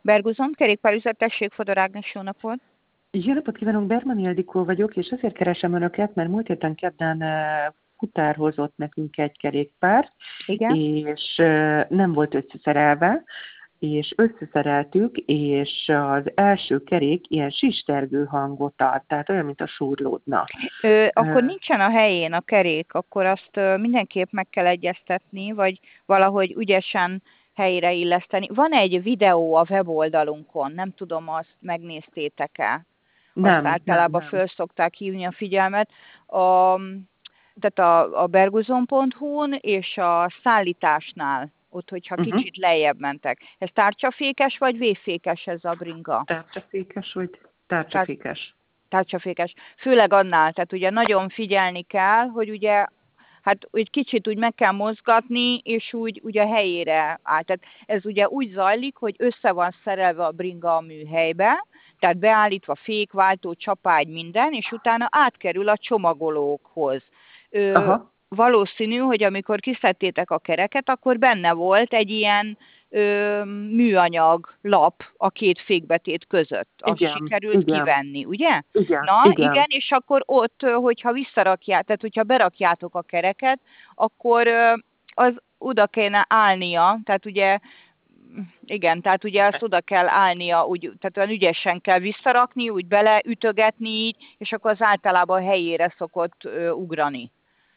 Berguzon, kerékpárüzlet, tessék, Fodor Ágnes, jó napot! Jó napot kívánok, Berman Ildikó vagyok, és azért keresem Önöket, mert múlt héten kedden futár hozott nekünk egy kerékpárt, Igen? és nem volt összeszerelve, és összeszereltük, és az első kerék ilyen sistergő hangot ad, tehát olyan, mint a súrlódna. Akkor nincsen a helyén a kerék, akkor azt mindenképp meg kell egyeztetni, vagy valahogy ügyesen helyre illeszteni. Van egy videó a weboldalunkon, nem tudom, azt megnéztétek-e? Azt általában föl szokták hívni a figyelmet. Tehát a berguzon.hu-n és a szállításnál, ott, hogyha kicsit lejjebb mentek. Ez tárcsafékes vagy véfékes ez a bringa? Tárcsafékes vagy tárcsafékes? Tárcsafékes. Főleg annál, tehát ugye nagyon figyelni kell, hogy ugye hát egy kicsit úgy meg kell mozgatni, és úgy ugye a helyére áll. Tehát ez ugye úgy zajlik, hogy össze van szerelve a bringa a műhelybe, tehát beállítva fék, váltó, csapágy, minden, és utána átkerül a csomagolókhoz. Valószínű, hogy amikor kiszedtétek a kereket, akkor benne volt egy ilyen műanyag lap a két fékbetét között. Azt sikerült kivenni, ugye? Igen, és akkor ott, hogyha visszarakják, tehát hogyha berakjátok a kereket, akkor az oda kéne állnia, tehát ugye igen, tehát ugye azt oda kell állnia, úgy, tehát olyan ügyesen kell visszarakni, úgy beleütögetni így, és akkor az általában helyére szokott ugrani.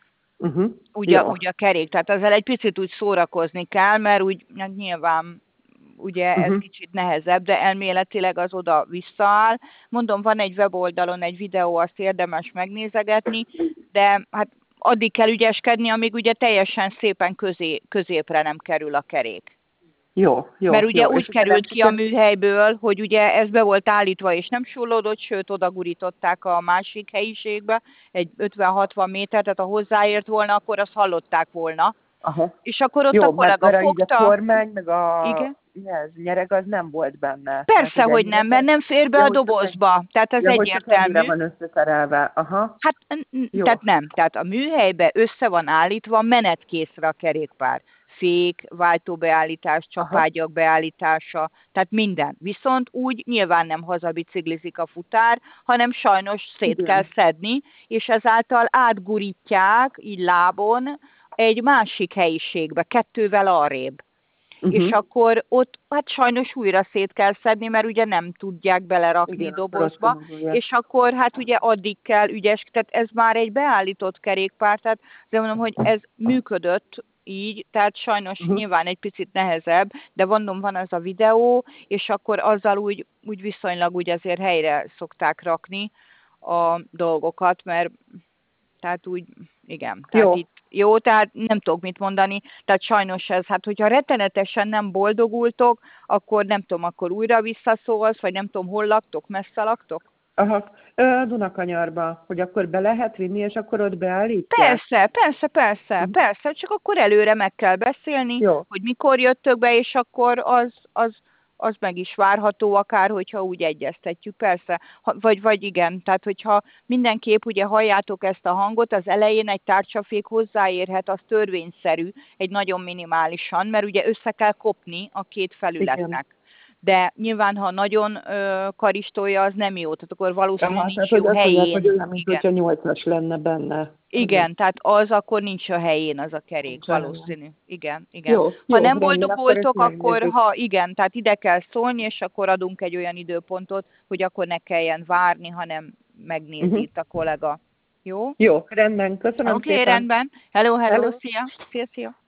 Úgy a kerék, tehát ezzel egy picit úgy szórakozni kell, mert úgy hát nyilván ugye ez kicsit nehezebb, de elméletileg az oda visszaáll. Mondom, van egy weboldalon egy videó, azt érdemes megnézegetni, de hát addig kell ügyeskedni, amíg ugye teljesen szépen középre nem kerül a kerék. Jó. Mert ugye úgy került ki a műhelyből, hogy ugye ez be volt állítva és nem sullódott, sőt odagurították a másik helyiségbe, egy 50-60 méter, tehát ha hozzáért volna, akkor azt hallották volna. És akkor ott a kollega fogta. A kormány, meg igen? nyereg az nem volt benne. Persze, hogy nem, mert nem fér be a dobozba. Tehát ez egyértelmű. Hogy van összeszerelve. Hát, tehát nem. Tehát a műhelybe össze van állítva menetkészre a kerékpár. Fék, váltóbeállítás, csapágyak beállítása, tehát minden. Viszont úgy nyilván nem hazabiciklizik a futár, hanem sajnos szét kell szedni, és ezáltal átgurítják így lábon egy másik helyiségbe, 2-vel arrébb. És akkor ott hát sajnos újra szét kell szedni, mert ugye nem tudják belerakni dobozba, és akkor hát ugye addig kell ügyes, tehát ez már egy beállított kerékpár, tehát de mondom, hogy ez működött így, tehát sajnos nyilván egy picit nehezebb, de mondom, van az a videó, és akkor azzal úgy viszonylag úgy azért helyre szokták rakni a dolgokat, mert tehát úgy, igen. Tehát tehát nem tudok mit mondani, tehát sajnos ez, hát hogyha rettenetesen nem boldogultok, akkor nem tudom, akkor újra visszaszólsz, vagy nem tudom, hol laktok, messze laktok? Dunakanyarba, hogy akkor be lehet vinni, és akkor ott beállítják? Persze, csak akkor előre meg kell beszélni, hogy mikor jöttök be, és akkor az meg is várható, akár, hogyha úgy egyeztetjük, persze. Vagy igen, tehát hogyha mindenképp ugye halljátok ezt a hangot, az elején egy tárcsafék hozzáérhet, az törvényszerű, egy nagyon minimálisan, mert ugye össze kell kopni a két felületnek. De nyilván, ha nagyon karistolja, az nem jó, tehát akkor valószínűleg nincs jó helyén. Mondják, hogy olyan, mint hogyha 8-as lenne benne. Igen, tehát az akkor nincs a helyén az a kerék, valószínű. Igen. Ha nem boldogultok, akkor igen, tehát ide kell szólni, és akkor adunk egy olyan időpontot, hogy akkor ne kelljen várni, hanem megnézi itt a kollega. Jó? Jó, rendben, köszönöm szépen. Oké, rendben. Hello, szia.